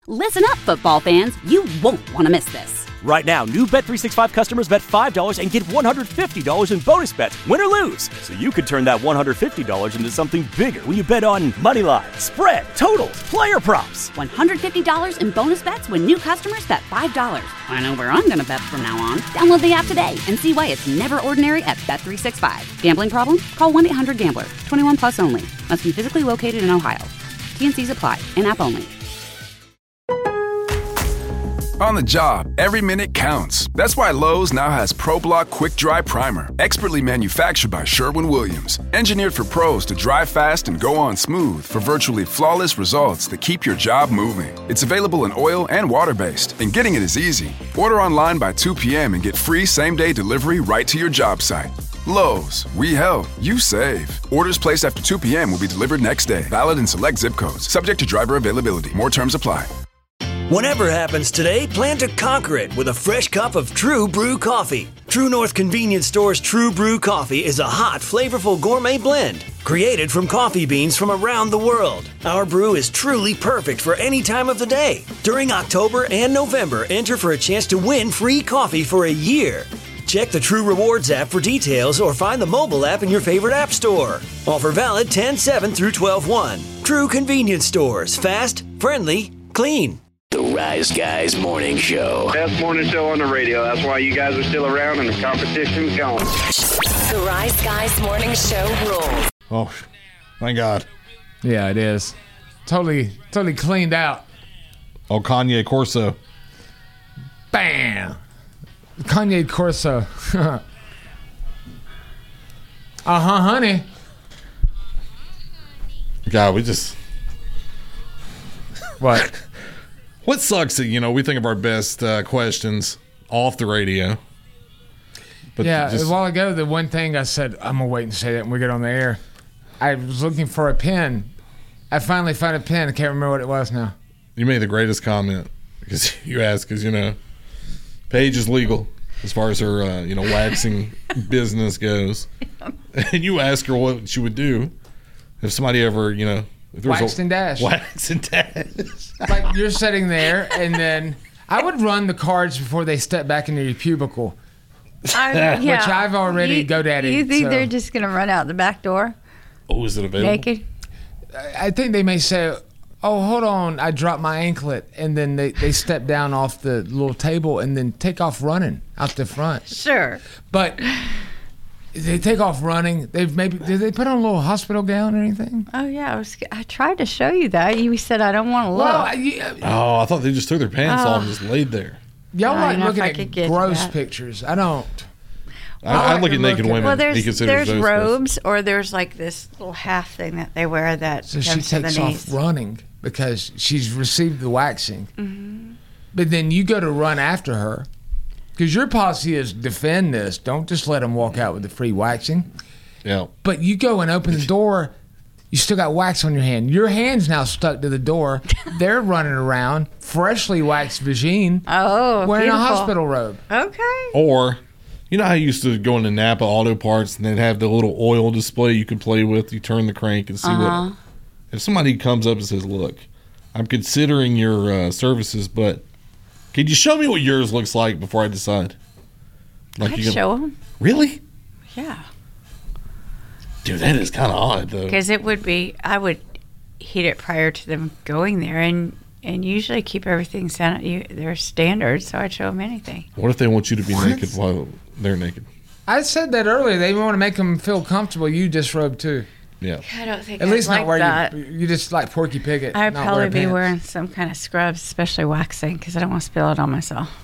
Listen up, football fans. You won't want to miss this. Right now, new Bet365 customers bet $5 and get $150 in bonus bets, win or lose. So you could turn that $150 into something bigger when you bet on money line, spread, totals, player props. $150 in bonus bets when new customers bet $5. I know where I'm going to bet from now on. Download the app today and see why it's never ordinary at Bet365. Gambling problem? Call 1-800-GAMBLER. 21 plus only. Must be physically located in Ohio. T&Cs apply. In-app only. On the job, every minute counts. That's why Lowe's now has ProBlock Quick Dry Primer, expertly manufactured by Sherwin-Williams. Engineered for pros to dry fast and go on smooth for virtually flawless results that keep your job moving. It's available in oil and water-based, and getting it is easy. Order online by 2 p.m. and get free same-day delivery right to your job site. Lowe's, we help, you save. Orders placed after 2 p.m. will be delivered next day. Valid in select zip codes. Subject to driver availability. More terms apply. Whatever happens today, plan to conquer it with a fresh cup of True Brew coffee. True North Convenience Store's True Brew coffee is a hot, flavorful gourmet blend created from coffee beans from around the world. Our brew is truly perfect for any time of the day. During October and November, enter for a chance to win free coffee for a year. Check the True Rewards app for details or find the mobile app in your favorite app store. Offer valid 10/7 through 12/1. True Convenience Stores. Fast, friendly, clean. The Rise Guys Morning Show. Best morning show on the radio. That's why you guys are still around and the competition's going. The Rise Guys Morning Show rules. Oh, thank God. Yeah, it is. Totally cleaned out. Oh, Kanye Corso. Bam! Kanye Corso. Honey. God, we just... What? What sucks that, we think of our best questions off the radio. But yeah, a while ago, the one thing I said, I'm going to wait and say that when we get on the air. I was looking for a pen. I finally found a pen. I can't remember what it was now. You made the greatest comment because you asked, because, Paige is legal as far as her, waxing business goes. And you ask her what she would do if somebody ever, if there was Wax and dash. Wax and dash. Like you're sitting there, and then I would run the cards before they step back into your cubicle. Which I've already GoDaddy. You think they're just going to run out the back door? Oh, is it available? Naked? I think they may say, oh, hold on, I dropped my anklet. And then they step down off the little table and then take off running out the front. Sure. But they take off running. Did they put on a little hospital gown or anything? Oh, yeah. I tried to show you that. You said I don't want to look. Well, I thought they just took their pants off and just laid there. Y'all like looking at gross pictures. I don't. I look at naked women. Well, there's robes, or there's like this little half thing that they wear that so comes she to takes the knees. off running because she's received the waxing. Mm-hmm. But then you go to run after her because your policy is defend this. Don't just let them walk out with the free waxing. Yeah. But you go and open the door. You still got wax on your hand. Your hand's now stuck to the door. They're running around, freshly waxed vagine. Oh, wearing beautiful. a hospital robe. Okay. Or, you know how you used to go into Napa Auto Parts and they'd have the little oil display you could play with. You turn the crank and see what. If somebody comes up and says, "Look, I'm considering your services, but could you show me what yours looks like before I decide?" I'd show them. Really? Yeah. Dude, that is kind of odd, though. Because I would heat it prior to them going there, and usually keep everything their standards, so I'd show them anything. What if they want you to be naked while they're naked? I said that earlier. They want to make them feel comfortable. You disrobe too. Yeah. I don't think at least I'd not like where that. you just like Porky Piglet. I'd probably be wearing some kind of scrubs, especially waxing, because I don't want to spill it on myself.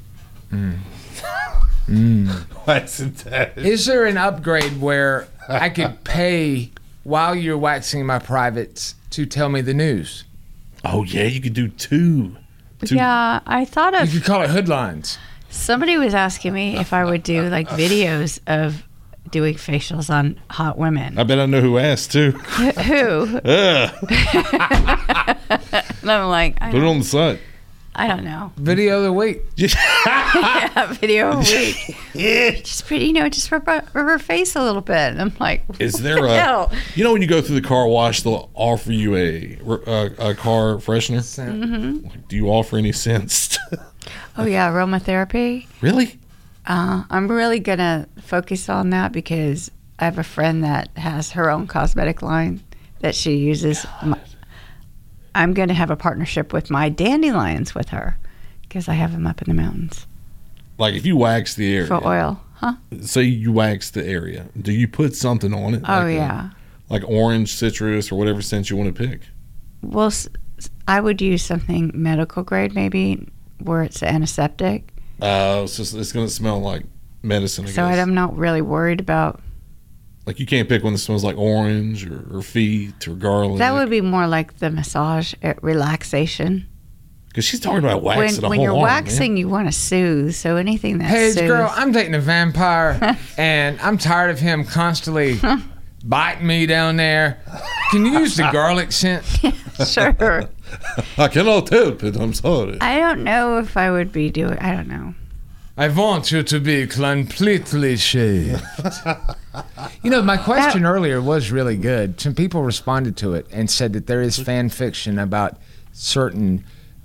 Is there an upgrade where I could pay while you're waxing my privates to tell me the news? Oh, yeah, you could do two. Yeah, I thought of... You could call it hoodlines. Somebody was asking me if I would do like videos of doing facials on hot women. I bet I know who asked, too. Who? And I'm like... Put it on the site. I don't know. Video of the week. Yeah, video of the week. Just pretty, just rub her face a little bit. And I'm like, is there when you go through the car wash, they'll offer you a car freshener? Mm-hmm. Do you offer any scents? Oh yeah, aromatherapy. Really? I'm really gonna focus on that because I have a friend that has her own cosmetic line that she uses. I'm going to have a partnership with my dandelions with her because I have them up in the mountains. Like if you wax the area. For oil, huh? Say you wax the area. Do you put something on it? Oh, yeah. Like orange, citrus, or whatever scent you want to pick? Well, I would use something medical grade maybe where it's antiseptic. It's going to smell like medicine, I guess. So I'm not really worried about... Like you can't pick one that smells like orange or feet or garlic. That would be more like the massage relaxation. Because she's talking about waxing when you're waxing, you want to soothe. So anything that Hey, soothes. girl, I'm dating a vampire, and I'm tired of him constantly biting me down there. Can you use the garlic scent? Sure. I cannot help it. I'm sorry. I don't know if I would be doing. I don't know. I want you to be completely shaved. My question earlier was really good. Some people responded to it and said that there is fan fiction about certain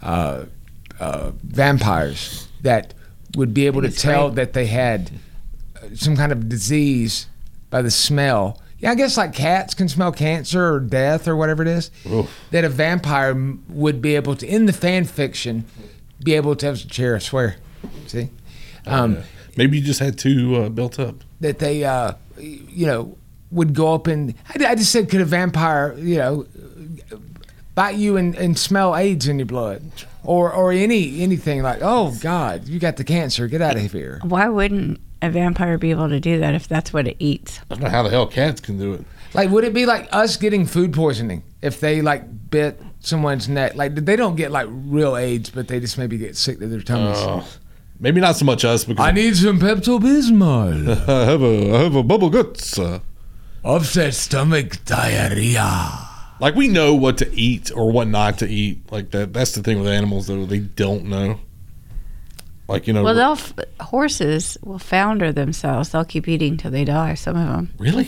vampires that would be able to tell that they had some kind of disease by the smell. Yeah, I guess like cats can smell cancer or death or whatever it is. Oof. That a vampire would be able to, in the fan fiction, be able to have a chair, I swear. See? Maybe you just had two built up. That they, would go up and... I just said, could a vampire, bite you and smell AIDS in your blood? Or anything like, oh, God, you got the cancer. Get out of here. Why wouldn't a vampire be able to do that if that's what it eats? I don't know how the hell cats can do it. Like, would it be like us getting food poisoning if they, bit someone's neck? Like, they don't get, real AIDS, but they just maybe get sick to their tummies. Maybe not so much us because I need some Pepto-Bismol. I have a bubble guts. Upset stomach diarrhea. Like we know what to eat or what not to eat. Like that's the thing with animals though, they don't know. Like Well, horses will founder themselves. They'll keep eating till they die. Some of them. Really?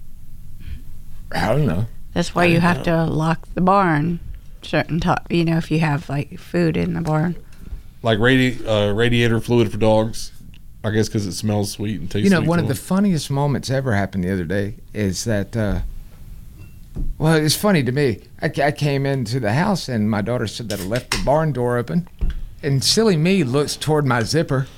I don't know. That's why you have to lock the barn. Certain if you have food in the barn. Like radiator fluid for dogs, I guess because it smells sweet and tastes sweet. One of the funniest moments ever happened the other day is that, it's funny to me. I came into the house and my daughter said that I left the barn door open. And silly me looks toward my zipper.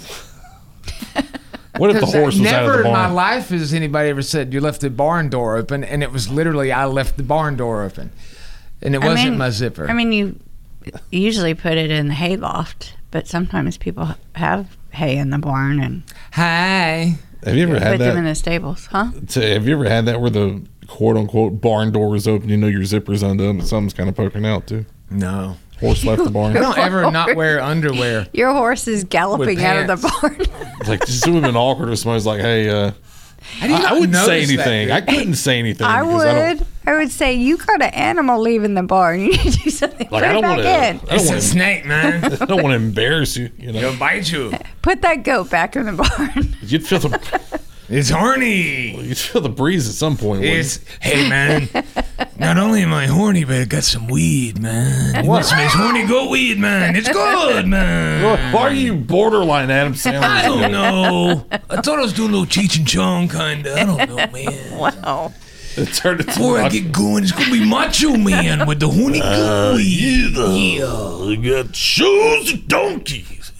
What if the horse was out of the barn? Never in my life has anybody ever said you left the barn door open, and it was literally I left the barn door open. And it wasn't my zipper. I mean, you usually put it in the hay loft, but sometimes people have hay in the barn and Hi. Have you ever had that? Put them in the stables, huh? Have you ever had that where the quote unquote barn door is open? Your zipper's undone, but something's kind of poking out too. No. Horse left the barn. I don't ever not wear underwear. Your horse is galloping out of the barn. Just would have been awkward if somebody's like, "Hey, I wouldn't say anything. I couldn't say anything. I would say you got an animal leaving the barn. You need to do something. Like I don't want to. It's a snake, man. I don't want to embarrass you. He'll bite you. Put that goat back in the barn. You'd feel the. It's horny. You'd feel the breeze at some point. Hey, man. Not only am I horny, but I got some weed, man. You want some horny goat weed, man? It's good, man. Why are you borderline Adam Sandler? I don't know. I thought I was doing a little Cheech and Chong kind of. I don't know, man. Wow. Before I get going, it's going to be Macho Man with the horny goat weed. Yeah. We got shoes and donkeys.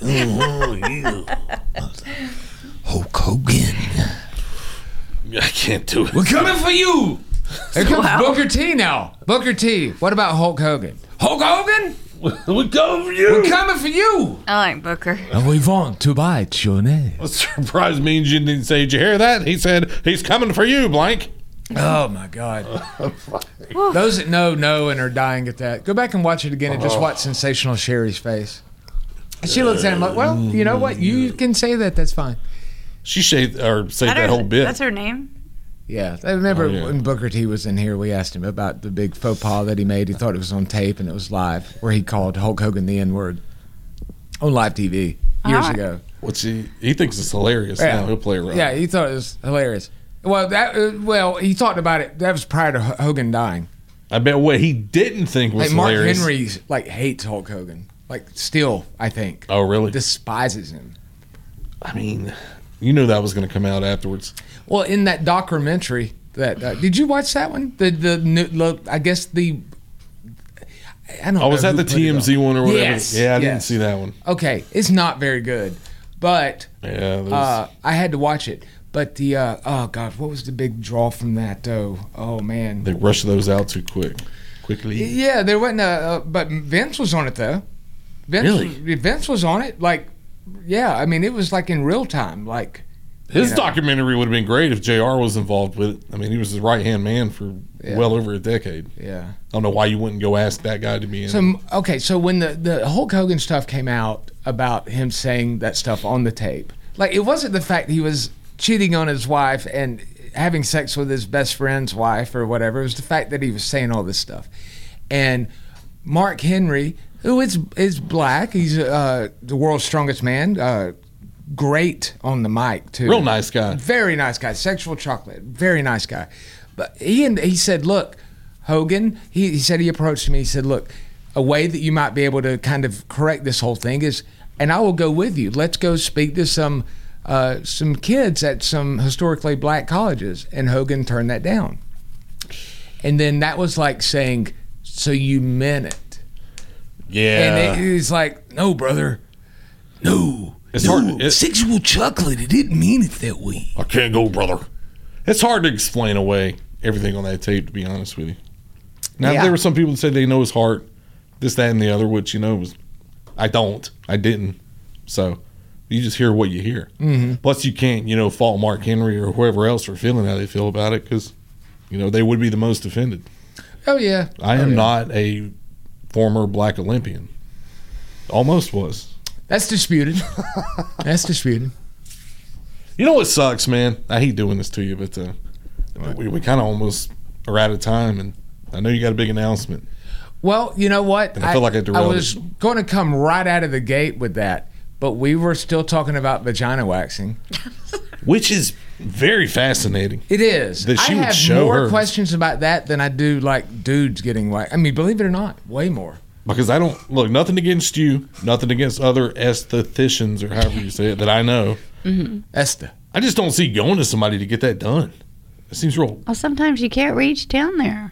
Hulk Hogan. I can't do it. We're coming for you. Here comes Booker T now. Booker T. What about Hulk Hogan? Hulk Hogan? We're coming for you. We're coming for you. I like Booker. And we want to bite your name. What surprised me, you didn't say, did you hear that? He said, he's coming for you, blank. Oh, my God. Those that know and are dying at that, go back and watch it again and just watch Sensational Sherry's face. She looks at him like, well, you know what? You can say that. That's fine. She saved that whole bit. That's her name? Yeah. I remember when Booker T was in here, we asked him about the big faux pas that he made. He thought it was on tape and it was live, where he called Hulk Hogan the N-word. on live TV years ago. Which he thinks it's hilarious now. He'll play around. Yeah, he thought it was hilarious. Well, he talked about it. That was prior to Hogan dying. I bet what he didn't think was hilarious. Mark Henry hates Hulk Hogan. Still, I think. Oh, really? Despises him. I mean, you knew that was going to come out afterwards. Well, in that documentary, did you watch that one? I guess the. I don't know. Was that the TMZ one or whatever? Yes. Yeah, I didn't see that one. Okay, it's not very good, but I had to watch it. But the oh god, what was the big draw from that though? Oh man, they rushed those out too quickly. Yeah, there wasn't. But Vince was on it though. Vince was on it. I mean, it was in real time. His documentary would have been great if JR was involved with it. I mean, he was his right-hand man for well over a decade. Yeah. I don't know why you wouldn't go ask that guy to be in it. So when the Hulk Hogan stuff came out about him saying that stuff on the tape, it wasn't the fact he was cheating on his wife and having sex with his best friend's wife or whatever. It was the fact that he was saying all this stuff. And Mark Henry, who is black, he's the world's strongest man, great on the mic too. Real nice guy. Very nice guy. Sexual chocolate. Very nice guy. But he said, look, Hogan, he said he approached me. He said, look, a way that you might be able to kind of correct this whole thing is, and I will go with you. Let's go speak to some kids at some historically black colleges. And Hogan turned that down. And then that was like saying, so you meant it. Yeah. And he's like, no, brother. No. It's hard. Sexual chocolate. It didn't mean it that way. I can't go, brother. It's hard to explain away everything on that tape, to be honest with you. Now, there were some people that said they know his heart, this, that, and the other, which, I didn't. So you just hear what you hear. Mm-hmm. Plus, you can't, fault Mark Henry or whoever else for feeling how they feel about it because, they would be the most offended. Oh, yeah. I am not a former black Olympian. Almost was. That's disputed. That's disputed. You know what sucks, man? I hate doing this to you, but we kind of almost are out of time, and I know you got a big announcement. Well, you know what? And I feel like I was going to come right out of the gate with that, but we were still talking about vagina waxing. Which is very fascinating. It is. That she I would have show more hers. questions about that than I do dudes getting waxed. I mean, believe it or not, way more. Because I don't look, nothing against you, nothing against other estheticians or however you say it that I know. Mm-hmm. Esther. I just don't see going to somebody to get that done. It seems real. Well, sometimes you can't reach down there.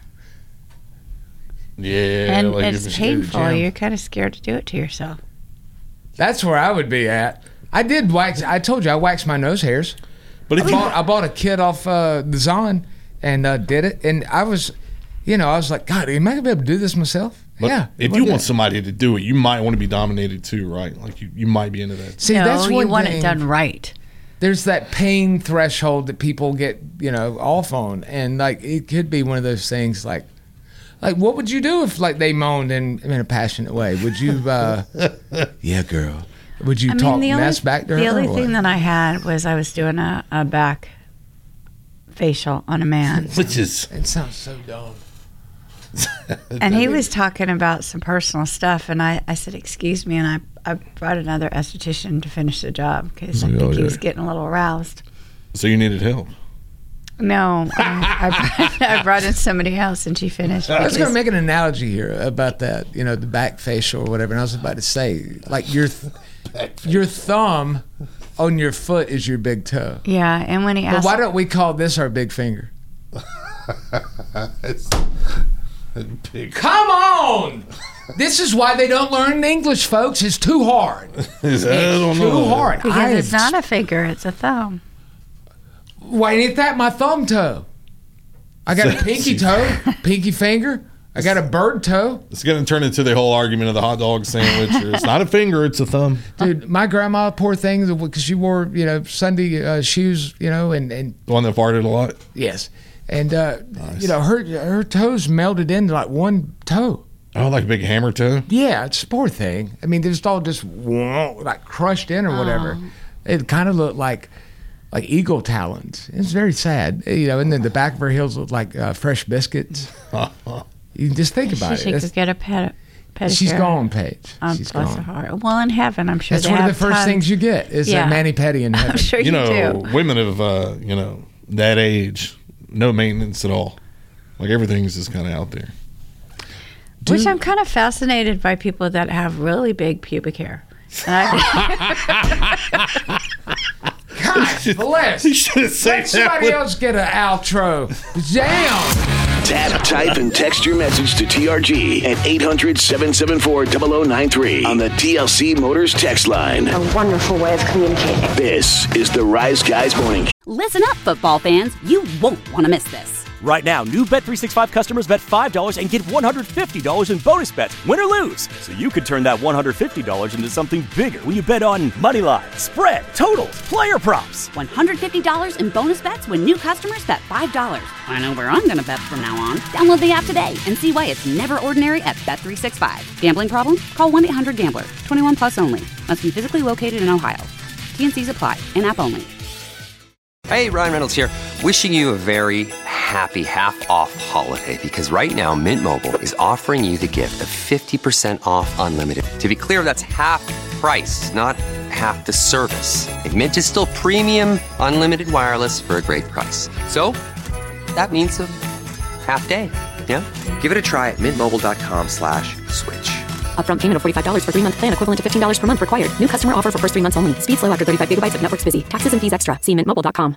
Yeah. And it's painful. You're kind of scared to do it to yourself. That's where I would be at. I did wax. I told you I waxed my nose hairs. But I bought a kit off the Zon and did it. And I was like, God, am I going to be able to do this myself? But yeah. If you want somebody to do it, you might want to be dominated too, right? Like you might be into that. See, no, that's one you want thing. it done right. There's that pain threshold that people get, off on, and it could be one of those things. Like what would you do if they moaned in a passionate way? Would you, yeah, girl? Would you talk mess back to her? The only thing that I had was I was doing a back facial on a man, which is it sounds so dumb. And he was talking about some personal stuff, and I said, excuse me, and I brought another esthetician to finish the job because I think he was getting a little aroused. So you needed help? No, I brought in somebody else, and she finished. I was going to make an analogy here about that, the back facial or whatever, and I was about to say, your thumb on your foot is your big toe. Yeah, and when he asked... But why don't we call this our big finger? Come on! This is why they don't learn English, folks. It's too hard. It's too hard. Because it's not a finger, it's a thumb. Why ain't that my thumb toe? I got a pinky toe, pinky finger. I got a bird toe. It's going to turn into the whole argument of the hot dog sandwich. It's not a finger, it's a thumb. Dude, my grandma, poor thing, because she wore, Sunday shoes, and the one that farted a lot? Yes. And, nice. Her toes melded into one toe. Oh, like a big hammer toe? Yeah, it's a poor thing. I mean, it's all just crushed in or whatever. It kind of looked like eagle talons. It's very sad. And then the back of her heels looked like fresh biscuits. You can just think about it. She could get a pet. pedicure. She's gone, Paige. She's bless her gone. heart. Well, in heaven, I'm sure That's they one of have the first tons. things you get is a mani-pedi in heaven. I'm sure you do. Women of, that age, no maintenance at all. Like everything's just kind of out there. Which I'm kind of fascinated by people that have really big pubic hair. And God bless. You should have said Let somebody else get an outro. Damn. Tap, type, and text your message to TRG at 800-774-0093 on the TLC Motors text line. A wonderful way of communicating. This is the Rise Guys Morning. Listen up, football fans. You won't want to miss this. Right now, new Bet365 customers bet $5 and get $150 in bonus bets, win or lose. So you could turn that $150 into something bigger when you bet on money line, spread, totals, player props. $150 in bonus bets when new customers bet $5. I know where I'm going to bet from now on. Download the app today and see why it's never ordinary at Bet365. Gambling problem? Call 1-800-GAMBLER. 21 plus only. Must be physically located in Ohio. T&Cs apply. In-app only. Hey, Ryan Reynolds here. Wishing you a very happy half-off holiday because right now Mint Mobile is offering you the gift of 50% off unlimited. To be clear, that's half price, not half the service. And Mint is still premium unlimited wireless for a great price. So that means a half day. Yeah? Give it a try at mintmobile.com/switch. Upfront payment of $45 for 3-month plan, equivalent to $15 per month required. New customer offer for first 3 months only. Speed slow after 35 gigabytes if network's busy. Taxes and fees extra. See mintmobile.com.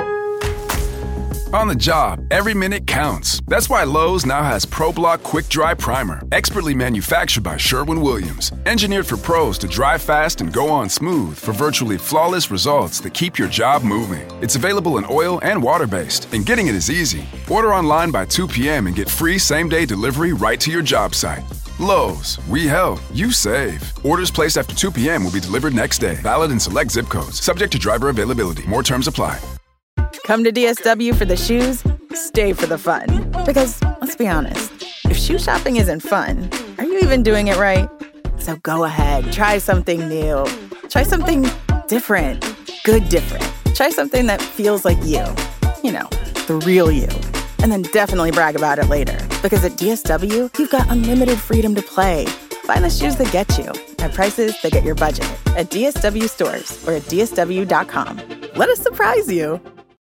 On the job, every minute counts. That's why Lowe's now has ProBlock Quick Dry Primer, expertly manufactured by Sherwin-Williams. Engineered for pros to dry fast and go on smooth for virtually flawless results that keep your job moving. It's available in oil and water-based, and getting it is easy. Order online by 2 p.m. and get free same-day delivery right to your job site. Lowe's, we help, you save. Orders placed after 2 p.m. will be delivered next day. Valid in select zip codes. Subject to driver availability. More terms apply. Come to DSW for the shoes, stay for the fun. Because, let's be honest, if shoe shopping isn't fun, are you even doing it right? So go ahead, try something new. Try something different. Good different. Try something that feels like you. You know, the real you. And then definitely brag about it later. Because at DSW, you've got unlimited freedom to play. Find the shoes that get you at prices that get your budget at DSW stores or at DSW.com. Let us surprise you.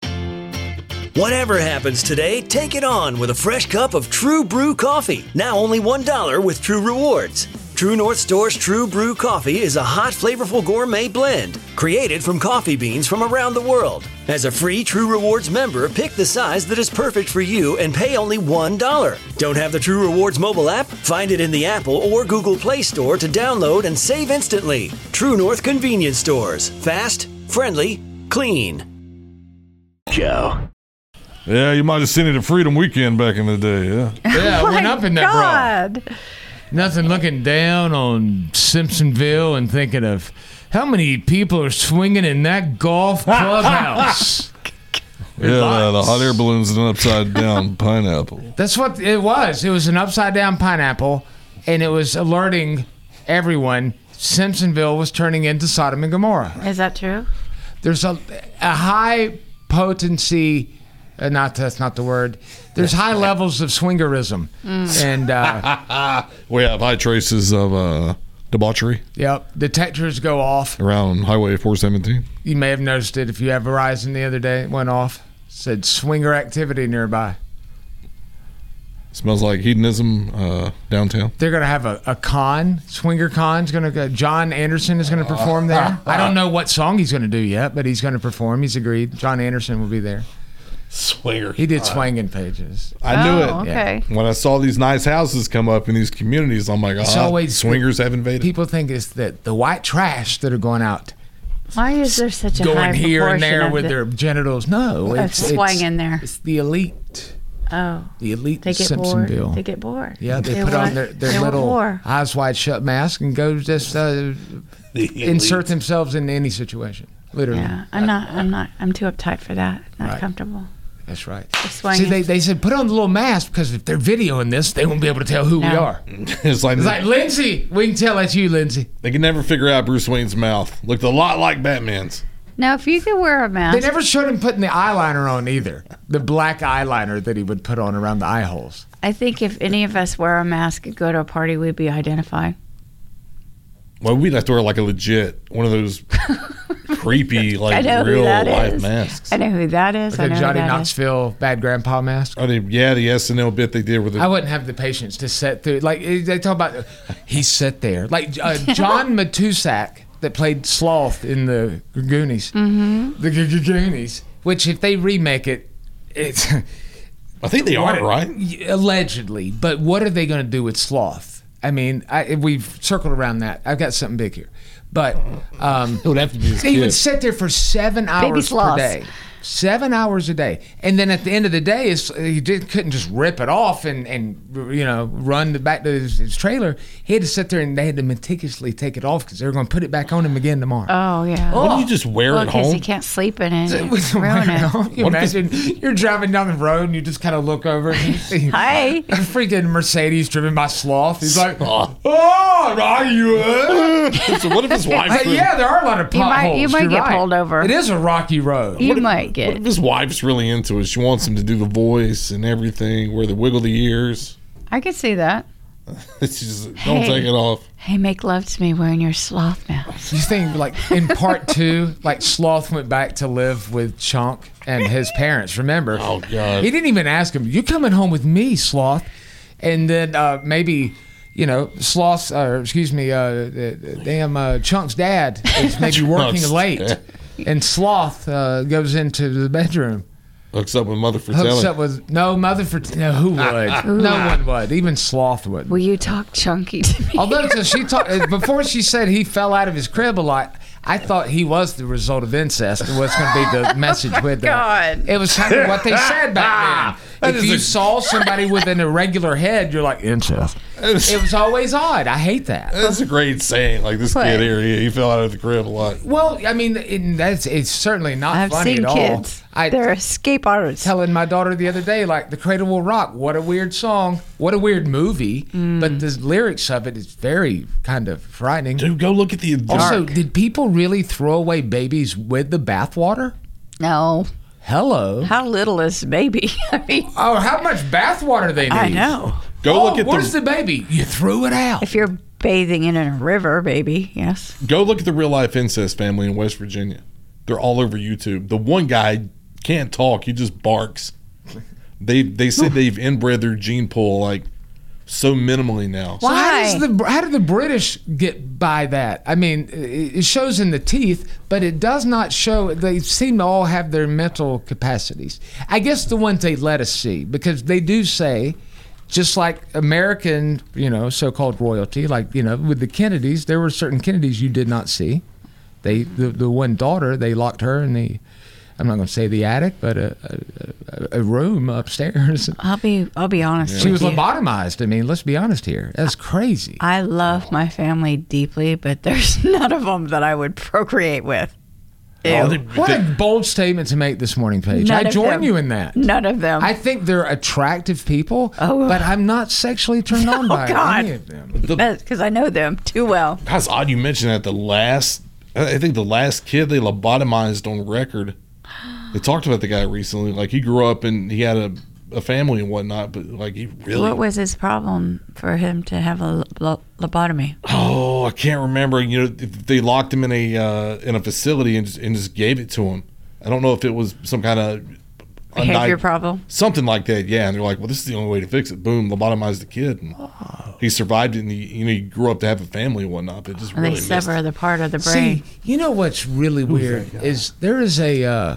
Whatever happens today, take it on with a fresh cup of True Brew coffee. Now only $1 with True Rewards. True North Store's True Brew coffee is a hot, flavorful gourmet blend created from coffee beans from around the world. As a free True Rewards member, pick the size that is perfect for you and pay only $1. Don't have the True Rewards mobile app? Find it in the Apple or Google Play Store to download and save instantly. True North Convenience Stores. Fast, friendly, clean. Joe. Yeah, you might have seen it at Freedom Weekend back in the day, yeah. Yeah, I went up in that God. bra. Nothing looking down on Simpsonville and thinking of how many people are swinging in that golf clubhouse. Yeah, the hot air balloons and an upside down pineapple. That's what it was. It was an upside down pineapple, and it was alerting everyone Simpsonville was turning into Sodom and Gomorrah. Is that true? There's a high potency. That's not the word. There's high levels of swingerism, and we have high traces of debauchery. Yep, detectors go off around Highway 417. You may have noticed it if you have Verizon the other day. It went off. Said swinger activity nearby. Smells like hedonism downtown. They're gonna have a con. Swinger con's gonna go. John Anderson is gonna perform there. I don't know what song he's gonna do yet, but he's gonna perform. He's agreed. John Anderson will be there. Swinger. He did swinging pages. I knew it. Okay. When I saw these nice houses come up in these communities, I'm like, It's always swingers have invaded. People think it's the white trash that are going out. Why is there such a high going here and there with the, their genitals? No, it's swinging there. It's the elite. Oh, the elite. They get Simpsonville. bored. They get bored. Yeah, they put on their little eyes wide shut mask and go just insert themselves into any situation. Literally. Yeah, I'm too uptight for that. Not comfortable. That's right. See, they said put on the little mask because if they're videoing this, they won't be able to tell who we are. It's like Lindsay. We can tell that's you, Lindsay. They can never figure out Bruce Wayne's mouth. Looked a lot like Batman's. Now, if you could wear a mask, They never showed him putting the eyeliner on either. The black eyeliner that he would put on around the eye holes. I think if any of us wear a mask and go to a party, we'd be identified. Well, we'd have to wear like a legit one of those creepy, like real life masks. I know who that is. Like I know a Johnny who that is. Knoxville bad grandpa mask. Oh, yeah, the SNL bit they did with it. I wouldn't have the patience to sit through. Like they talk about, he sat there. Like John Matusak that played Sloth in the Goonies. Mm-hmm. The Goonies. Which if they remake it, it's. I think they are, right? Allegedly, but what are they going to do with Sloth? I mean, we've circled around that. I've got something big here, but it would have to be his he kid. would sit there for 7 hours per sloths. day. 7 hours a day, and then at the end of the day, he couldn't just rip it off and run back to his trailer. He had to sit there and they had to meticulously take it off because they were going to put it back on him again tomorrow. Oh, yeah. Why don't you just wear it Because home? he can't sleep in it. With Ruin it. You imagine you're driving down the road and you just kind of look over and you see Hi. a freaking Mercedes driven by Sloth. He's like, oh, are you? So what if his wife's Yeah, there are a lot of potholes. You might You're get right. pulled over. It is a rocky road. You might What if his wife's really into it? She wants him to do the voice and everything, where they wiggle the ears. I could see that. It's just, don't take it off. Hey, make love to me wearing your sloth mask. You think, like, in part 2, like, Sloth went back to live with Chunk and his parents, remember? Oh, God. He didn't even ask him, you coming home with me, Sloth? And then maybe, Sloth's, Chunk's dad is maybe working Chunk's late. dad. And Sloth goes into the bedroom. Hooks up with Mother Fratelli. Hooks up with, Mother Fratelli. No, who would? No one would. Even Sloth would. Will you talk chunky to me? Although she talked before she said he fell out of his crib a lot, I thought he was the result of incest. What's going to be the message with that? God. It was kind of what they said back then. If you saw somebody with an irregular head, you're like, incest. It was always odd. I hate that. That's a great saying. Like this kid here, he fell out of the crib a lot. Well, I mean, it's certainly not I've funny seen at all. kids. They're escape artists. Telling my daughter the other day, like, The Cradle Will Rock, what a weird song, what a weird movie, but the lyrics of it is very kind of frightening. Dude, go look at the Also, did people really throw away babies with the bathwater? No. Hello. How little is the baby? I mean, how much bathwater they need? I know. Go look at where's the baby? You threw it out. If you're bathing in a river, baby, yes. Go look at the real life incest family in West Virginia. They're all over YouTube. The one guy can't talk; he just barks. They said they've inbred their gene pool like so minimally now. So how do the British get by that? I mean, it shows in the teeth, but it does not show. They seem to all have their mental capacities. I guess the ones they let us see, because they do say, just like American, so-called royalty, like, with the Kennedys, there were certain Kennedys you did not see. The one daughter, they locked her in the, I'm not going to say the attic, but a room upstairs. I'll be honest. She with was you. lobotomized. I mean, let's be honest here. That's crazy. I love my family deeply, but there's none of them that I would procreate with. Ew. What a bold statement to make this morning, Paige. None I of join them. you in that. None of them. I think they're attractive people, but I'm not sexually turned on by God. any of them. Because I know them too well. That's odd you mentioned that. I think the last kid they lobotomized on record. They talked about the guy recently. Like, he grew up and he had a family and whatnot, but like, he really. What was his problem for him to have a lobotomy? Oh, I can't remember. They locked him in a facility and just gave it to him. I don't know if it was some kind of Behavior problem, something like that. Yeah, and they're like, well, this is the only way to fix it. Boom, lobotomize the kid, and he survived it. And he grew up to have a family and whatnot. But it just and really they sever the part of the brain. See, what's really weird is there is a.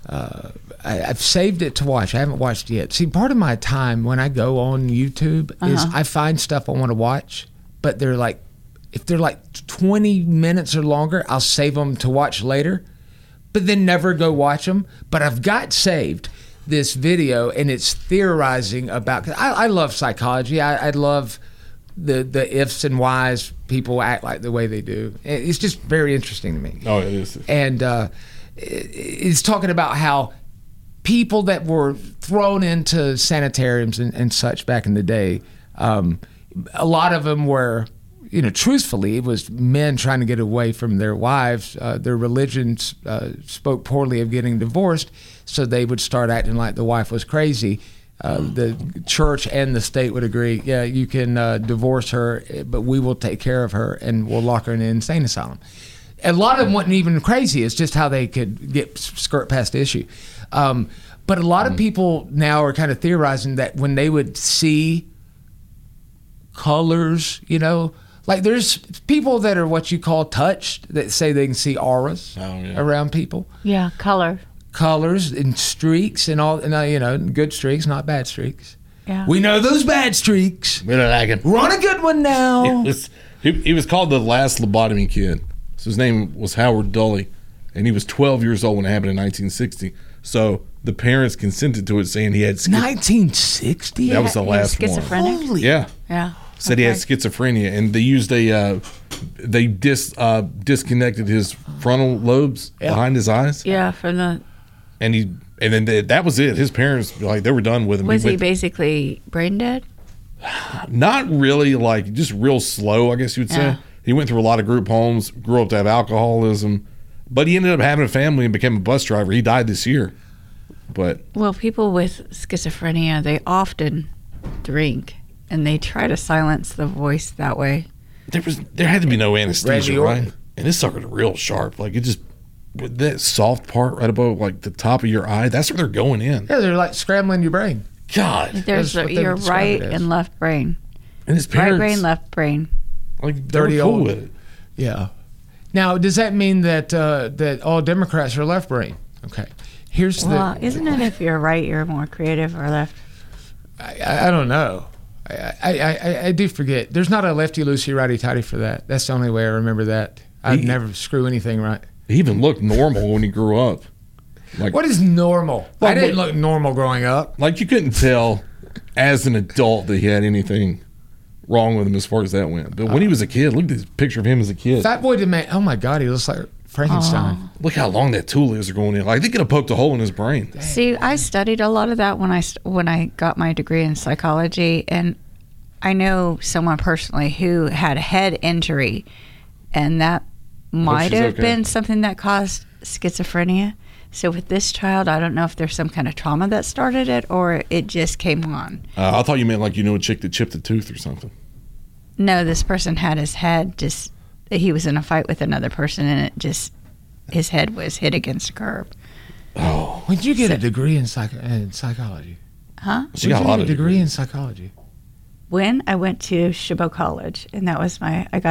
I've saved it to watch. I haven't watched it yet. See, part of my time when I go on YouTube is I find stuff I want to watch, but if they're like 20 minutes or longer, I'll save them to watch later, but then never go watch them. But I've got saved this video, and it's theorizing about. I love psychology. I love the ifs and whys people act like the way they do. It's just very interesting to me. Oh, it is. And it's talking about how people that were thrown into sanitariums and such back in the day, a lot of them were, truthfully, it was men trying to get away from their wives. Their religions spoke poorly of getting divorced, so they would start acting like the wife was crazy. The church and the state would agree, yeah, you can divorce her, but we will take care of her and we'll lock her in an insane asylum. A lot of them wasn't even crazy. It's just how they could skirt past the issue. But a lot of people now are kind of theorizing that when they would see colors, like there's people that are what you call touched, that say they can see auras around people. Yeah, colors and streaks and all, good streaks, not bad streaks. Yeah. We know those bad streaks. We don't like him. We're on a good one now. He was called the last lobotomy kid. So his name was Howard Dully, and he was 12 years old when it happened in 1960. So the parents consented to it, saying he had 1960? That was the last schizophrenic? one. Holy. Yeah. Yeah. Said he had schizophrenia, and they used they disconnected his frontal lobes behind his eyes. Yeah, from the... And then that was it. His parents, they were done with him. Was he basically brain dead? Not really, just real slow, I guess you would say. Yeah. He went through a lot of group homes, grew up to have alcoholism, but he ended up having a family and became a bus driver. He died this year. But well, people with schizophrenia, they often drink, and they try to silence the voice that way. There had to be no anesthesia, right? And this sucker's real sharp. It just, that soft part right above the top of your eye, that's where they're going in. Yeah, they're like scrambling your brain. God. There's your right and left brain. And his parents, right brain, left brain. Dirty cool with it. Yeah. Now, does that mean that that all Democrats are left brain? Okay. Isn't it if you're right, you're more creative, or left? I don't know. I do forget. There's not a lefty loosey righty tighty for that. That's the only way I remember that. I'd never screw anything right. He even looked normal when he grew up. What is normal? I didn't look normal growing up. You couldn't tell as an adult that he had anything wrong with him as far as that went. But when he was a kid, look at this picture of him as a kid. Fat Boy did oh my God, he looks like Frankenstein. Look how long that tool is going in. They could have poked a hole in his brain. Dang. See, I studied a lot of that when I got my degree in psychology, and I know someone personally who had a head injury, and that might have been something that caused schizophrenia. So with this child, I don't know if there's some kind of trauma that started it or it just came on. I thought you meant a chick that chipped a tooth or something. No, this person had his head he was in a fight with another person, and his head was hit against a curb. Oh. When did you get a degree in psychology? Huh? She got a lot of degree in psychology. When I went to Chabot College, and that was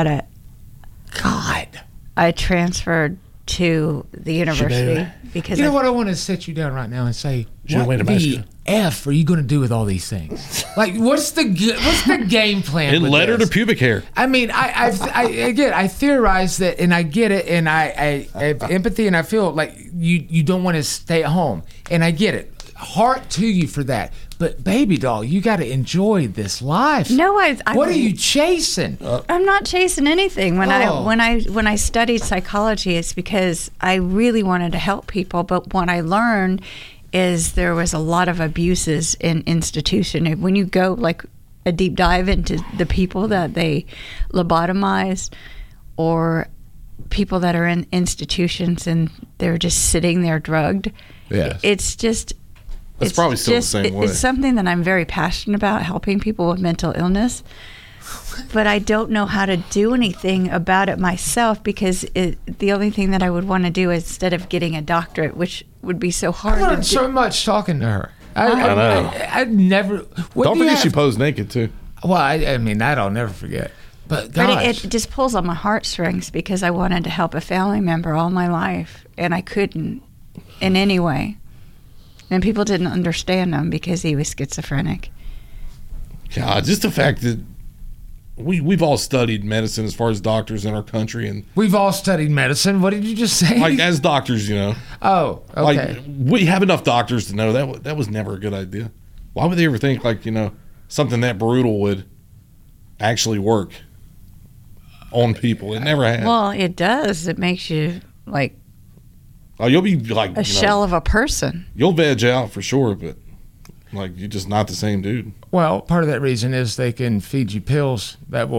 I transferred to the university because what I want to set you down right now and say, what the F are you going to do with all these things? What's the game plan? It led her to pubic hair. I mean, I theorize that, and I get it, and I have empathy, and I feel like you don't want to stay at home, and I get it. Heart to you for that. But baby doll, you got to enjoy this life. No, what are you chasing? I'm not chasing anything. When I studied psychology, it's because I really wanted to help people. But what I learned is there was a lot of abuses in institution. When you go a deep dive into the people that they lobotomized, or people that are in institutions and they're just sitting there drugged. Yes. It's just. That's probably still the same way. It's something that I'm very passionate about, helping people with mental illness. But I don't know how to do anything about it myself, because the only thing that I would want to do is, instead of getting a doctorate, which would be so hard I learned so much talking to her. I know. I never... Don't forget she posed naked, too. Well, I mean, that I'll never forget. But gosh. It just pulls on my heartstrings, because I wanted to help a family member all my life, and I couldn't in any way. And people didn't understand him because he was schizophrenic. God, just the fact that we've all studied medicine as far as doctors in our country, and we've all studied medicine. What did you just say? As doctors, Oh, okay. We have enough doctors to know that was never a good idea. Why would they ever think something that brutal would actually work on people? It never has. Well, it does. It makes you Oh, you'll be a shell of a person. You'll veg out for sure, but you're just not the same dude. Well, part of that reason is they can feed you pills that will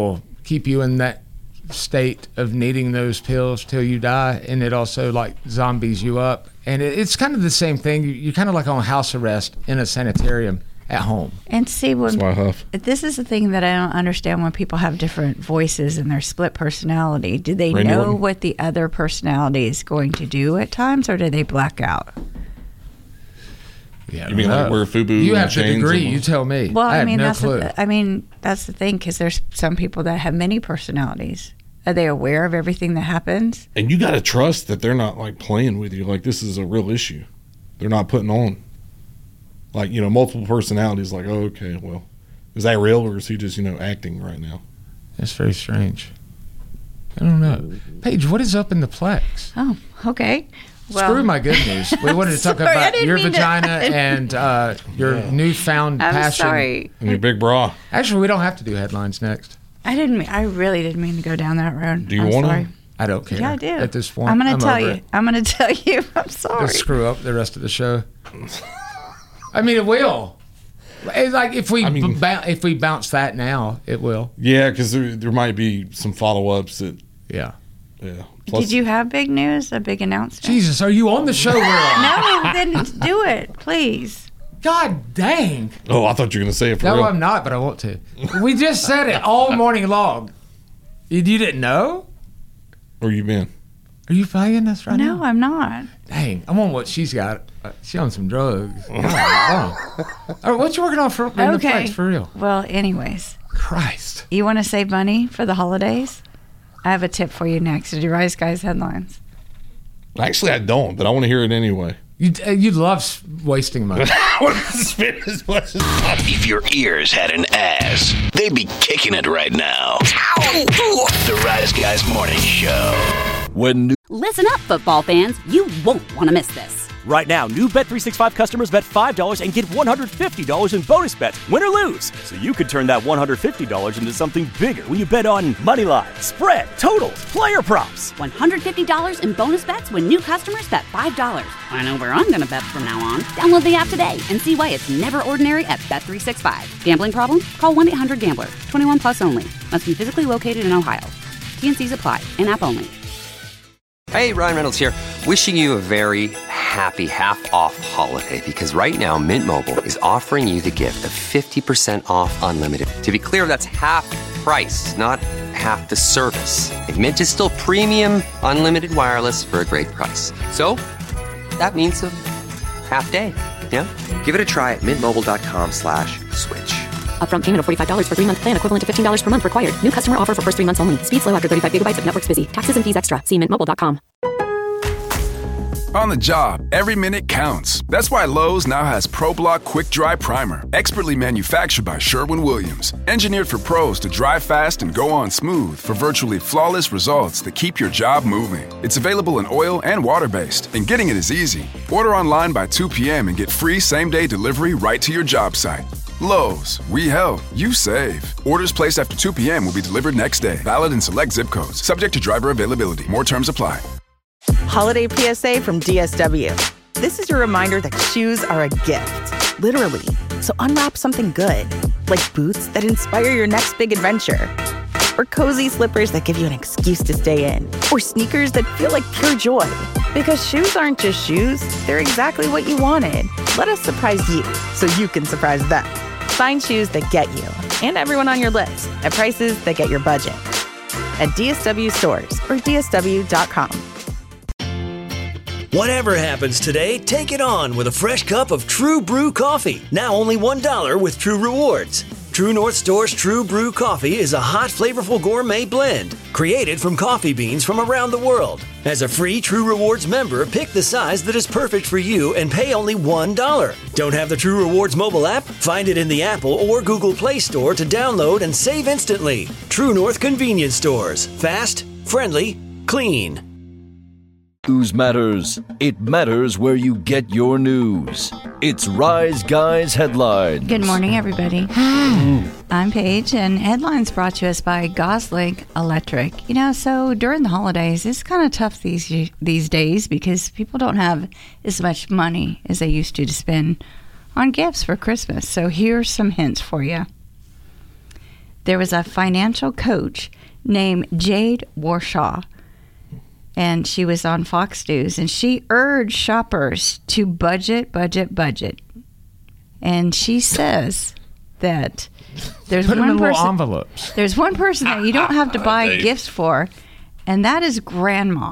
keep you in that state of needing those pills till you die, and it also like zombies you up. And it's kind of the same thing. You're kind of like on house arrest in a sanitarium at home. And see, when That's why I huff. this is the thing that I don't understand when people have different voices and their split personality. Do they Randy know Orton. what the other personality is going to do at times, or do they black out? Yeah, You mean like wear FUBU You and have the chains degree. and- You tell me. Well, I have no that's clue. that's the thing, because there's some people that have many personalities. Are they aware of everything that happens? And you got to trust that they're not like playing with you. Like this is a real issue. They're not putting on. Like, multiple personalities. Like, oh, okay, well, is that real or is he just, acting right now? That's very strange. I don't know. Paige, what is up in the Plex? Oh, okay. Well, Screw my good news. We wanted to talk Sorry, I about didn't your mean to- vagina and your newfound I'm passion. sorry. And your big bra. Actually, we don't have to do headlines next. I really didn't mean to go down that road. Do you I'm want sorry. to? I don't care. Yeah, I do. At this point, I'm going to tell over you. it. I'm going to tell you. I'm sorry. It'll screw up the rest of the show. I mean, it will. It's like if we if we bounce that now, it will. Yeah, because there might be some follow-ups that... Yeah. Yeah. Plus, Did you have big news? A big announcement? Jesus, are you on the show? No, then do it, please. God dang. Oh, I thought you were going to say it for No, real. I'm not, but I want to. We just said it all morning long. You didn't know? Where you been? Are you playing us right now? No, I'm not. Dang, I'm on what she's got. She's on some drugs. All right, what you working on for in the Okay. Plex, for real? Well, anyways. Christ. You want to save money for the holidays? I have a tip for you next. Did you Rise Guys headlines? Actually, I don't, but I want to hear it anyway. You love wasting money. I want to spend as much as possible. If your ears had an ass, they'd be kicking it right now. The Rise Guys Morning Show. Listen up, football fans. You won't want to miss this. Right now, new Bet365 customers bet $5 and get $150 in bonus bets, win or lose. So you could turn that $150 into something bigger when you bet on money line, spread, totals, player props. $150 in bonus bets when new customers bet $5. I know where I'm going to bet from now on. Download the app today and see why it's never ordinary at Bet365. Gambling problem? Call 1-800-GAMBLER. 21 plus only. Must be physically located in Ohio. T&Cs apply. In-app only. Hey, Ryan Reynolds here. Wishing you a very happy half-off holiday because right now Mint Mobile is offering you the gift of 50% off unlimited. To be clear, that's half price, not half the service. And Mint is still premium unlimited wireless for a great price. So that means a half day. Yeah? Give it a try at mintmobile.com/switch. Upfront payment of $45 for 3-month plan, equivalent to $15 per month required. New customer offer for first 3 months only. Speed slow after 35 gigabytes if network's busy. Taxes and fees extra. See mintmobile.com. On the job, every minute counts. That's why Lowe's now has ProBlock Quick Dry Primer, expertly manufactured by Sherwin-Williams. Engineered for pros to dry fast and go on smooth for virtually flawless results that keep your job moving. It's available in oil and water-based, and getting it is easy. Order online by 2 p.m. and get free same-day delivery right to your job site. Lowe's, we help, you save. Orders placed after 2 p.m. will be delivered next day. Valid in select zip codes. Subject to driver availability. More terms apply. Holiday PSA from DSW. This is your reminder that shoes are a gift, literally. So unwrap something good, like boots that inspire your next big adventure, or cozy slippers that give you an excuse to stay in, or sneakers that feel like pure joy. Because shoes aren't just shoes, they're exactly what you wanted. Let us surprise you so you can surprise them. Find shoes that get you and everyone on your list at prices that get your budget. At DSW stores or DSW.com. Whatever happens today, take it on with a fresh cup of True Brew coffee. Now only $1 with True Rewards. True North Store's True Brew coffee is a hot, flavorful gourmet blend created from coffee beans from around the world. As a free True Rewards member, pick the size that is perfect for you and pay only $1. Don't have the True Rewards mobile app? Find it in the Apple or Google Play Store to download and save instantly. True North Convenience Stores. Fast, friendly, clean. News matters. It matters where you get your news. It's Rise Guys Headlines. Good morning, everybody. I'm Paige, and headlines brought to us by Goslink Electric. So during the holidays, it's kind of tough these days because people don't have as much money as they used to spend on gifts for Christmas. So here's some hints for you. there was a financial coach named Jade Warshaw, and she was on Fox News, and she urged shoppers to budget. And she says that there's Put them one in little person. envelopes. There's one person that you don't have to buy gifts for, and that is grandma.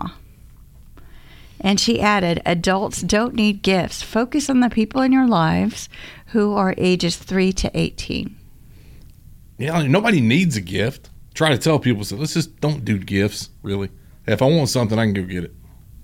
And she added, adults don't need gifts. Focus on the people in your lives who are ages 3 to 18. Yeah, nobody needs a gift. Try to tell people, so let's just don't do gifts, really. If I want something, I can go get it.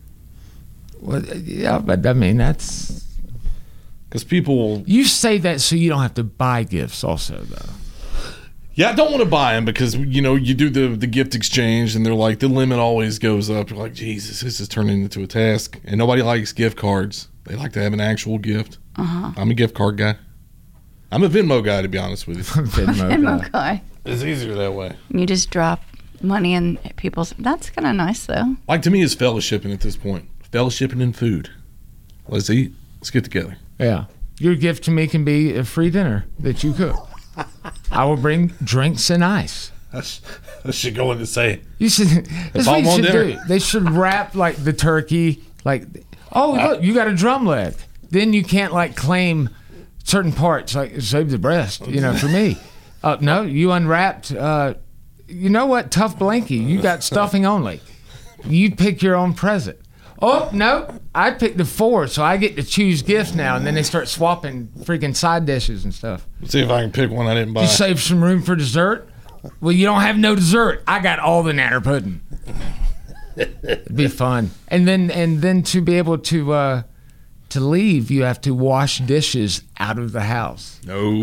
Well, yeah, but I mean, that's... Because people... You say that so you don't have to buy gifts also, though. Yeah, I don't want to buy them because, you know, you do the gift exchange and they're like, the limit always goes up. You're like, Jesus, this is turning into a task. And nobody likes gift cards. They like to have an actual gift. I'm a gift card guy. I'm a Venmo guy, to be honest with you. Venmo guy. It's easier that way. You just drop money in people's... That's kind of nice, though. Like, to me, it's fellowshipping at this point. Fellowshipping and food. Let's eat. Let's get together. Yeah. Your gift to me can be a free dinner that you cook. I will bring drinks and ice. I should go in and say. You should. That's what you should do. They should wrap like the turkey. Like, oh look, you got a drum leg. Then you can't like claim certain parts. Like save the breast. You know, for me. No, you unwrapped. You know what? Tough blankie. You got stuffing only. You pick your own present. Oh, no, I picked the 4, so I get to choose gifts now. And then they start swapping freaking side dishes and stuff. Let's see if I can pick one I didn't buy. You save some room for dessert? Well, you don't have no dessert. I got all the Natter pudding. It'd be fun. And then to be able to leave, you have to wash dishes out of the house.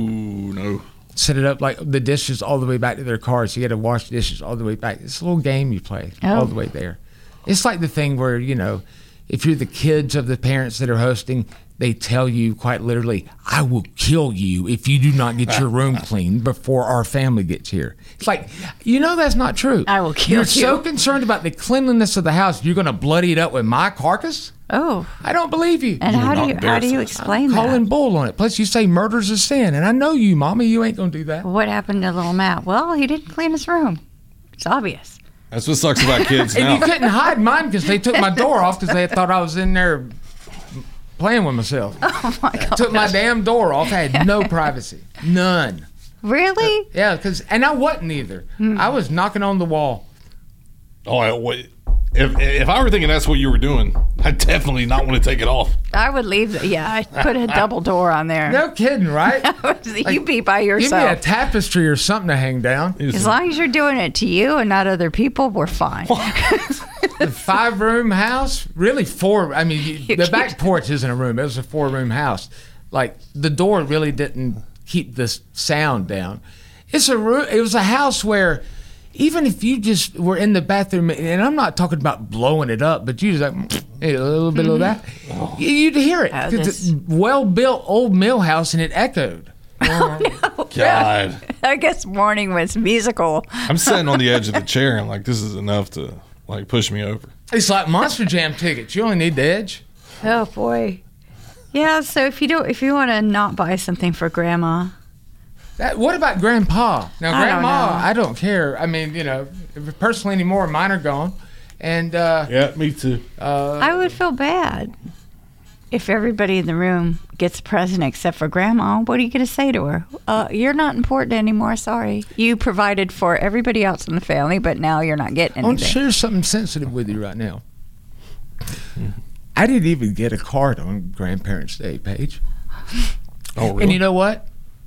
No. Set it up like the dishes all the way back to their car. So you got to wash dishes all the way back. It's a little game you play all the way there. It's like the thing where, you know, if you're the kids of the parents that are hosting, they tell you quite literally, I will kill you if you do not get your room clean before our family gets here. It's like, you know that's not true. I will kill you. You're so concerned about the cleanliness of the house, you're going to bloody it up with my carcass? Oh. I don't believe you. And how do you explain that? Calling bull on it. Plus you say murder's a sin. And I know you, Mama, you ain't going to do that. What happened to little Matt? Well, he didn't clean his room. It's obvious. That's what sucks about kids now. And you couldn't hide mine because they took my door off because they thought I was in there playing with myself. Oh, my God. Took my damn door off. I had no privacy. None. Really? Yeah, and I wasn't either. I was knocking on the wall. Oh, wait. If I were thinking that's what you were doing, I'd definitely not want to take it off. I would leave. I'd put a double door on there. No kidding, right? You be by yourself. Give me a tapestry or something to hang down. As long as you're doing it to you and not other people, we're fine. The 5-room house, really 4. I mean, the back porch isn't a room. It was a 4-room house. Like the door really didn't keep the sound down. It was a house where. Even if you just were in the bathroom, and I'm not talking about blowing it up, but you just like a little bit of that, you'd hear it. It's a well-built old mill house, and it echoed. Oh, no. God. I guess morning was musical. I'm sitting on the edge of the chair, and like, this is enough to like push me over. It's like Monster Jam tickets. You only need the edge. Oh, boy. Yeah, so if you want to not buy something for Grandma... What about Grandpa? Now, Grandma, I don't care. I mean, you know, personally anymore, mine are gone. And yeah, me too. I would feel bad if everybody in the room gets a present except for Grandma. What are you going to say to her? You're not important anymore. Sorry. You provided for everybody else in the family, but now you're not getting anything. I want to share something sensitive with you right now. I didn't even get a card on Grandparents' Day, Paige. Oh, really? And you know what?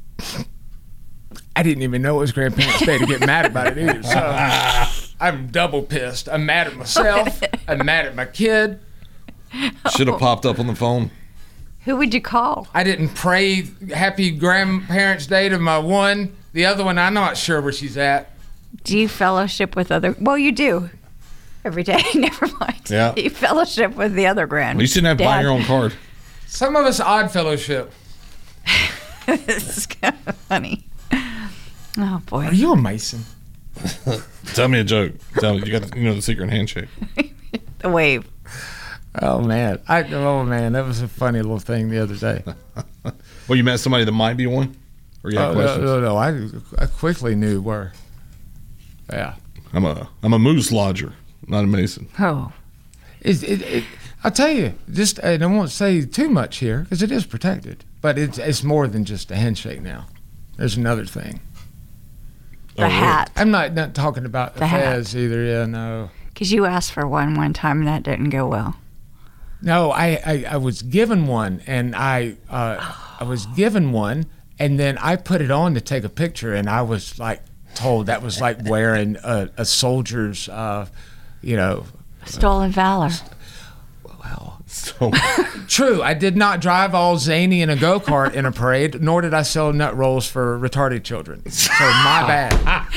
I didn't even know it was Grandparents' Day to get mad about it either. So I'm double pissed. I'm mad at myself. I'm mad at my kid. Should have popped up on the phone. Who would you call? I didn't pray Happy Grandparents' Day to my one. The other one, I'm not sure where she's at. Do you fellowship with other... Well, you do. Every day. Never mind. Yeah. You fellowship with the other grand. You shouldn't have to buy your own card. Some of us odd fellowship. This is kind of funny. Oh, boy. Are you a Mason? Tell me a joke. Tell me. You got the secret handshake. The wave. Oh, man. That was a funny little thing the other day. Well, you met somebody that might be one? Or you have questions? No. I quickly knew where. Yeah. I'm a moose lodger, not a mason. Oh. I'll tell you, and I won't say too much here because it is protected, but it's more than just a handshake now. There's another thing. The hat. I'm not talking about the fez either. Yeah, no. Because you asked for one time and that didn't go well. No, I was given one, and I was given one, and then I put it on to take a picture, and I was like told that was like wearing a soldier's, stolen valor. So true. I did not drive all zany in a go-kart in a parade, nor did I sell nut rolls for retarded children. So my bad.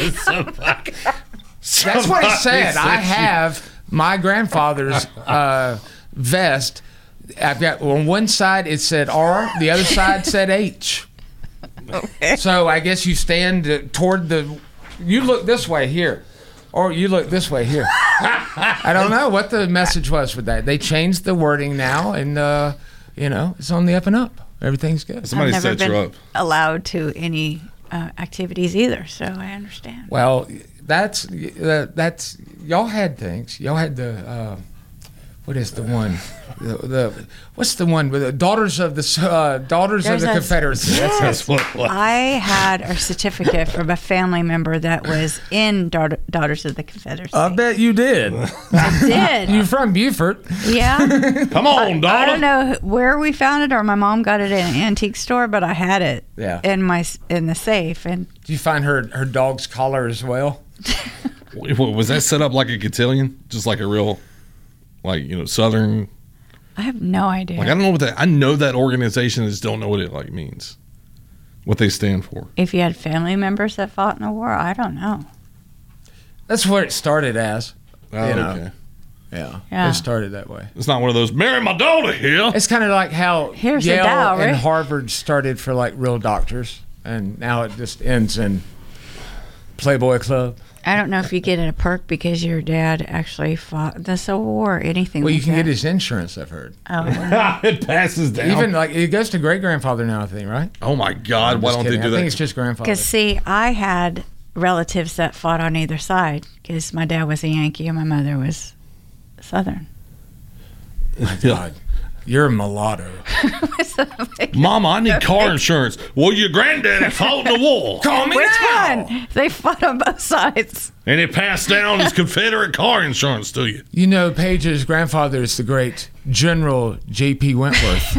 That's what he said. I have my grandfather's vest. I've got on one side it said R, the other side said H. Okay. So I guess you stand toward you look this way here, or you look this way here. I don't know what the message was with that. They changed the wording now, and it's on the up and up. Everything's good. Somebody I've never set you been up. allowed to any activities either, so I understand. Well, that's y'all had things. Y'all had the what is the one? What's the one with the Daughters of the Confederacy? That's what it was. I had a certificate from a family member that was in Daughters of the Confederacy. I bet you did. I did. You're from Beaufort. Yeah. Come on, daughter. I don't know where we found it, or my mom got it in an antique store, but I had it in the safe. And did you find her dog's collar as well? Was that set up like a cotillion, just like a real, Southern? I have no idea. I don't know what that. I know that organization. I just don't know what it means, what they stand for. If you had family members that fought in the war, I don't know. That's what it started as. Oh, okay. Yeah. It started that way. It's not one of those marry my daughter here. It's kind of like how Here's Yale the dowry. and Harvard started for real doctors, and now it just ends in Playboy Club. I don't know if you get a perk because your dad actually fought the Civil War or anything. Well, like you can that. get his insurance, I've heard. Oh, yeah. It passes down. Even it goes to great grandfather now, I think, right? Oh my God! Why don't they do that? I think it's just grandfather. Because see, I had relatives that fought on either side. Because my dad was a Yankee and my mother was Southern. My God. You're a mulatto. Mama, I need car insurance. Well, your granddaddy fought in the war. Call me Which now. one? They fought on both sides. And he passed down his Confederate car insurance to you. You know, Paige's grandfather is the great General J.P. Wentworth.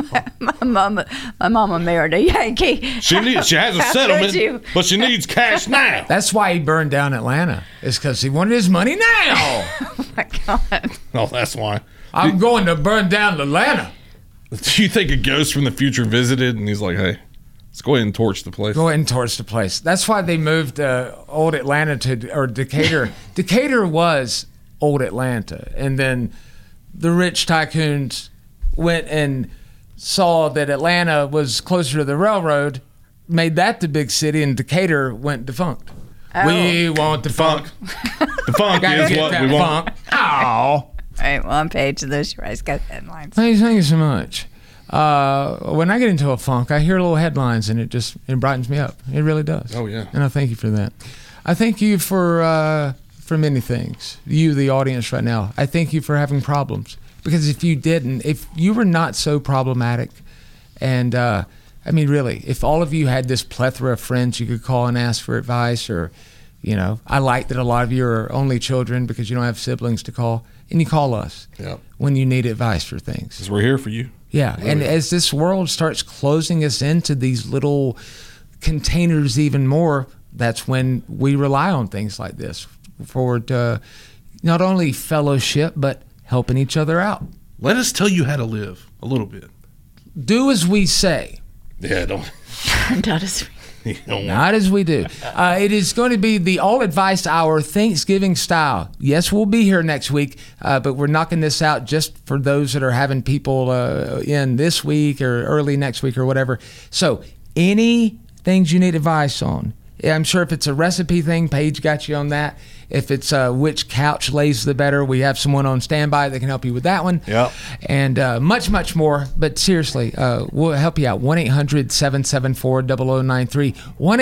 my mama married a Yankee. She has a settlement, but she needs cash now. That's why he burned down Atlanta. It's because he wanted his money now. Oh my God. Oh, that's why. I'm going to burn down Atlanta. Do you think a ghost from the future visited and he's like, hey, let's go ahead and torch the place? Go ahead and torch the place. That's why they moved old Atlanta or Decatur. Decatur was old Atlanta. And then the rich tycoons went and saw that Atlanta was closer to the railroad, made that the big city, and Decatur went defunct. Oh. We want the funk. The funk is what we want. Oh. All right, well, on page of those, you guys got headlines. Thank you so much. When I get into a funk, I hear little headlines, and it brightens me up. It really does. Oh, yeah. And I thank you for that. I thank you for many things. You, the audience right now, I thank you for having problems. Because if you were not so problematic, and really, if all of you had this plethora of friends you could call and ask for advice, or, I like that a lot of you are only children because you don't have siblings to call, and you call us when you need advice for things. Because we're here for you. Yeah, and as this world starts closing us into these little containers even more, that's when we rely on things like this for not only fellowship, but helping each other out. Let us tell you how to live a little bit. Do as we say. Yeah, don't. Not as Not as we do. It is going to be the All Advice Hour Thanksgiving style. Yes, we'll be here next week, but we're knocking this out just for those that are having people in this week or early next week or whatever. So any things you need advice on, I'm sure if it's a recipe thing, Paige got you on that. If it's which couch lays the better, we have someone on standby that can help you with that one. Yep. And much, much more. But seriously, we'll help you out. 1-800-774-0093.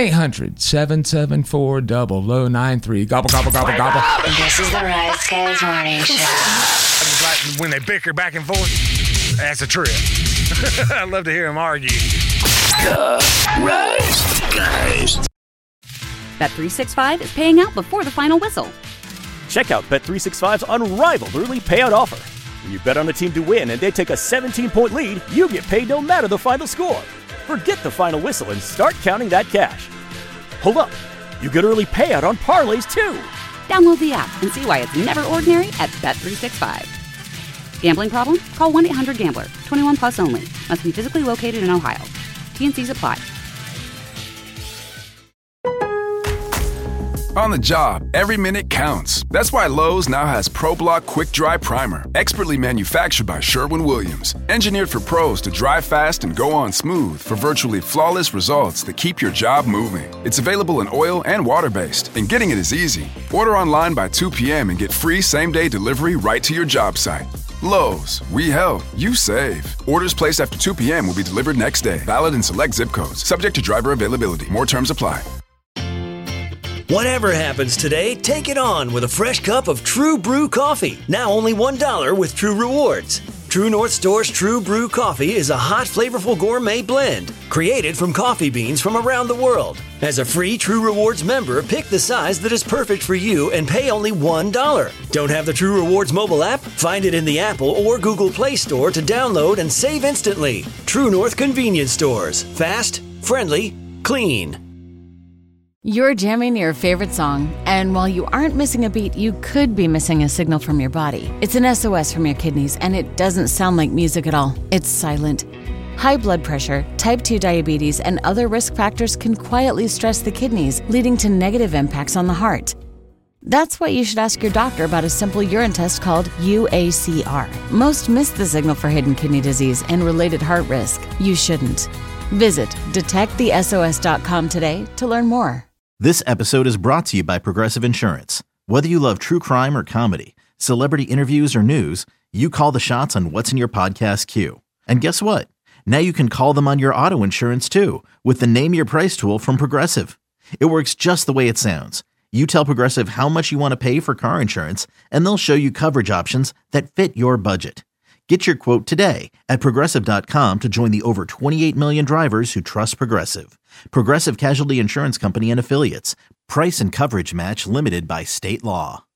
1-800-774-0093. Gobble, gobble, gobble, gobble. This is the Rise Guys Morning Show. I just like when they bicker back and forth. That's a trip. I love to hear them argue. The Rise Guys. Bet365 is paying out before the final whistle. Check out Bet365's unrivaled early payout offer. When you bet on a team to win and they take a 17-point lead, you get paid no matter the final score. Forget the final whistle and start counting that cash. Hold up. You get early payout on parlays, too. Download the app and see why it's never ordinary at Bet365. Gambling problem? Call 1-800-GAMBLER. 21 plus only. Must be physically located in Ohio. T&Cs apply. On the job, every minute counts. That's why Lowe's now has ProBlock Quick Dry Primer, expertly manufactured by Sherwin-Williams. Engineered for pros to dry fast and go on smooth for virtually flawless results that keep your job moving. It's available in oil and water-based, and getting it is easy. Order online by 2 p.m. and get free same-day delivery right to your job site. Lowe's, we help, you save. Orders placed after 2 p.m. will be delivered next day. Valid in select zip codes. Subject to driver availability. More terms apply. Whatever happens today, take it on with a fresh cup of True Brew coffee. Now only $1 with True Rewards. True North Store's True Brew coffee is a hot, flavorful gourmet blend created from coffee beans from around the world. As a free True Rewards member, pick the size that is perfect for you and pay only $1. Don't have the True Rewards mobile app? Find it in the Apple or Google Play Store to download and save instantly. True North Convenience Stores. Fast, friendly, clean. You're jamming your favorite song, and while you aren't missing a beat, you could be missing a signal from your body. It's an SOS from your kidneys, and it doesn't sound like music at all. It's silent. High blood pressure, type 2 diabetes, and other risk factors can quietly stress the kidneys, leading to negative impacts on the heart. That's why you should ask your doctor about a simple urine test called UACR. Most miss the signal for hidden kidney disease and related heart risk. You shouldn't. Visit detectthesos.com today to learn more. This episode is brought to you by Progressive Insurance. Whether you love true crime or comedy, celebrity interviews or news, you call the shots on what's in your podcast queue. And guess what? Now you can call them on your auto insurance too with the Name Your Price tool from Progressive. It works just the way it sounds. You tell Progressive how much you want to pay for car insurance, and they'll show you coverage options that fit your budget. Get your quote today at Progressive.com to join the over 28 million drivers who trust Progressive. Progressive Casualty Insurance Company and Affiliates. Price and coverage match limited by state law.